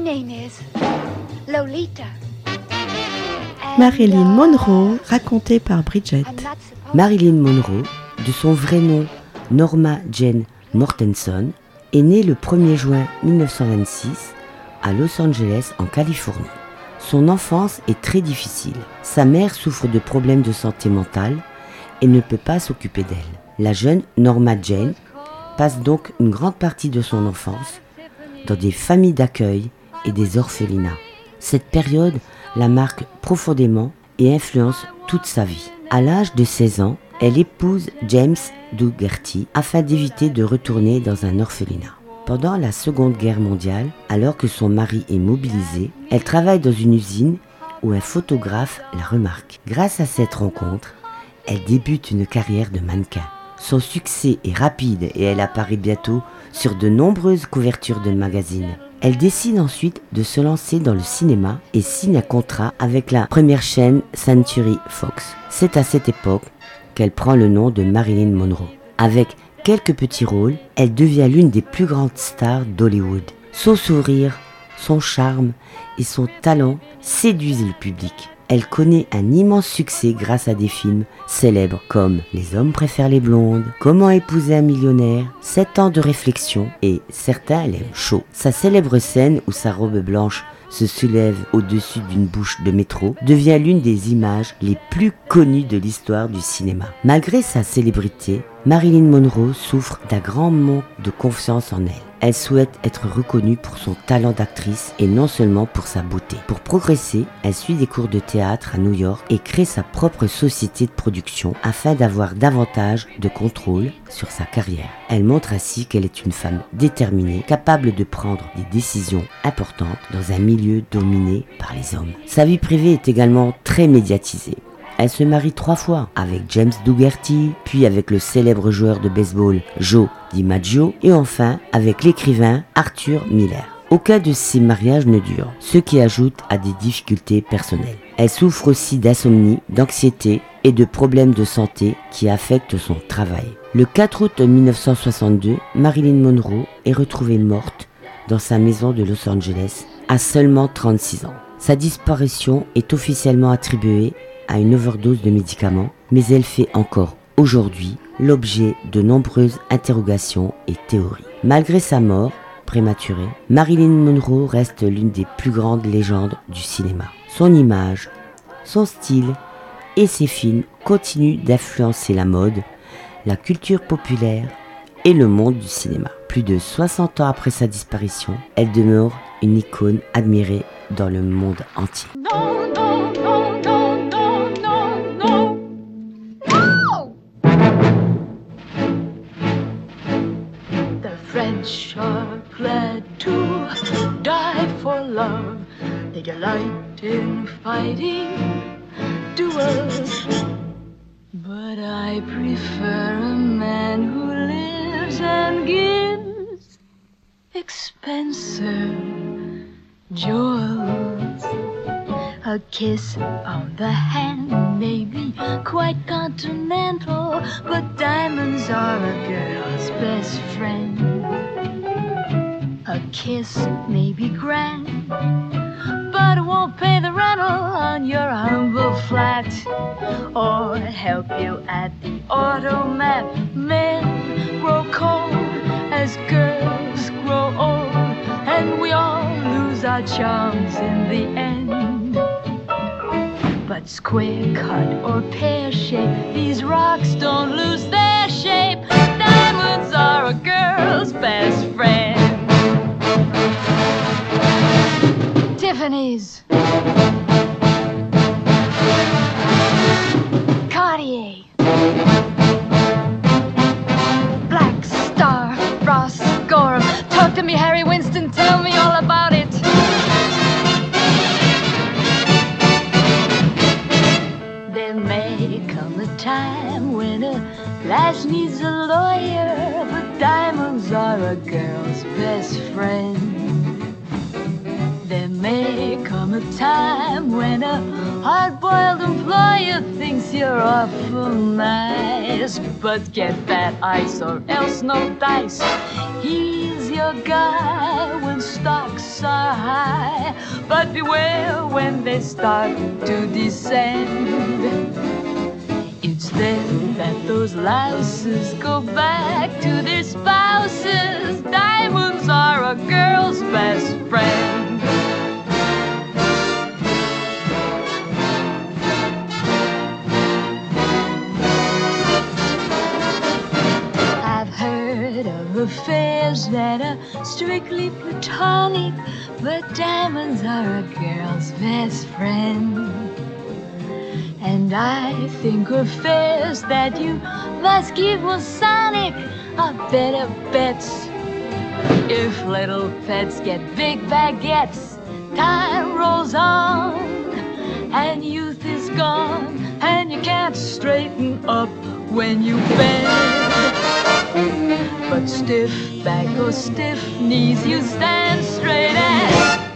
name is Lolita. Marilyn Monroe, racontée par Bridget. Marilyn Monroe, de son vrai nom Norma Jane Mortenson, est née le 1er juin 1926 à Los Angeles, en Californie. Son enfance est très difficile. Sa mère souffre de problèmes de santé mentale et ne peut pas s'occuper d'elle. La jeune Norma Jane passe donc une grande partie de son enfance dans des familles d'accueil et des orphelinats. Cette période la marque profondément et influence toute sa vie. À l'âge de 16 ans, elle épouse James Dougherty afin d'éviter de retourner dans un orphelinat. Pendant la Seconde Guerre mondiale, alors que son mari est mobilisé, elle travaille dans une usine où un photographe la remarque. Grâce à cette rencontre, elle débute une carrière de mannequin. Son succès est rapide et elle apparaît bientôt sur de nombreuses couvertures de magazines. Elle décide ensuite de se lancer dans le cinéma et signe un contrat avec la première chaîne Century Fox. C'est à cette époque qu'elle prend le nom de Marilyn Monroe. Avec quelques petits rôles, elle devient l'une des plus grandes stars d'Hollywood. Son sourire, son charme et son talent séduisent le public. Elle connaît un immense succès grâce à des films célèbres comme Les hommes préfèrent les blondes, Comment épouser un millionnaire, 7 ans de réflexion et Certains l'aiment chaud. Sa célèbre scène où sa robe blanche se soulève au-dessus d'une bouche de métro devient l'une des images les plus connues de l'histoire du cinéma. Malgré sa célébrité, Marilyn Monroe souffre d'un grand manque de confiance en elle. Elle souhaite être reconnue pour son talent d'actrice et non seulement pour sa beauté. Pour progresser, elle suit des cours de théâtre à New York et crée sa propre société de production afin d'avoir davantage de contrôle sur sa carrière. Elle montre ainsi qu'elle est une femme déterminée, capable de prendre des décisions importantes dans un milieu dominé par les hommes. Sa vie privée est également très médiatisée. Elle se marie 3 fois, avec James Dougherty, puis avec le célèbre joueur de baseball Joe DiMaggio, et enfin avec l'écrivain Arthur Miller. Aucun de ces mariages ne dure, ce qui ajoute à des difficultés personnelles. Elle souffre aussi d'insomnie, d'anxiété et de problèmes de santé qui affectent son travail. Le 4 août 1962, Marilyn Monroe est retrouvée morte dans sa maison de Los Angeles à seulement 36 ans. Sa disparition est officiellement attribuée à une overdose de médicaments, mais elle fait encore aujourd'hui l'objet de nombreuses interrogations et théories. Malgré sa mort prématurée, Marilyn Monroe reste l'une des plus grandes légendes du cinéma. Son image, son style et ses films continuent d'influencer la mode, la culture populaire et le monde du cinéma. Plus de 60 ans après sa disparition, elle demeure une icône admirée dans le monde entier. French are glad to die for love. They delight in fighting duels. But I prefer a man who lives and gives expensive jewels. A kiss on the hand may be quite continental, but diamonds are a girl's best friend. A kiss may be grand, but it won't pay the rental on your humble flat or help you at the automat. Men grow cold as girls grow old, and we all lose our charms in the end. But square cut or pear shape, these rocks don't lose their shape. Diamonds are a girl's best friend. Tiffany's, Cartier, Black Star, Ross Gorham. Talk to me, Harry Winston, tell me all about it. There may come a time when a lass needs a lawyer, but diamonds are a girl's best friend. There may come a time when a hard-boiled employer thinks you're awful nice, but get that ice or else no dice. He's your guy when stocks are high, but beware when they start to descend. It's then that those louses go back to their spouses. Diamonds are a girl's best friend. I've heard of affairs that are strictly platonic, but diamonds are a girl's best friend. And I think affairs that you must keep Masonic are better bets. If little pets get big baguettes, time rolls on, and youth is gone, and you can't straighten up when you bend. But stiff back or stiff knees, you stand straight and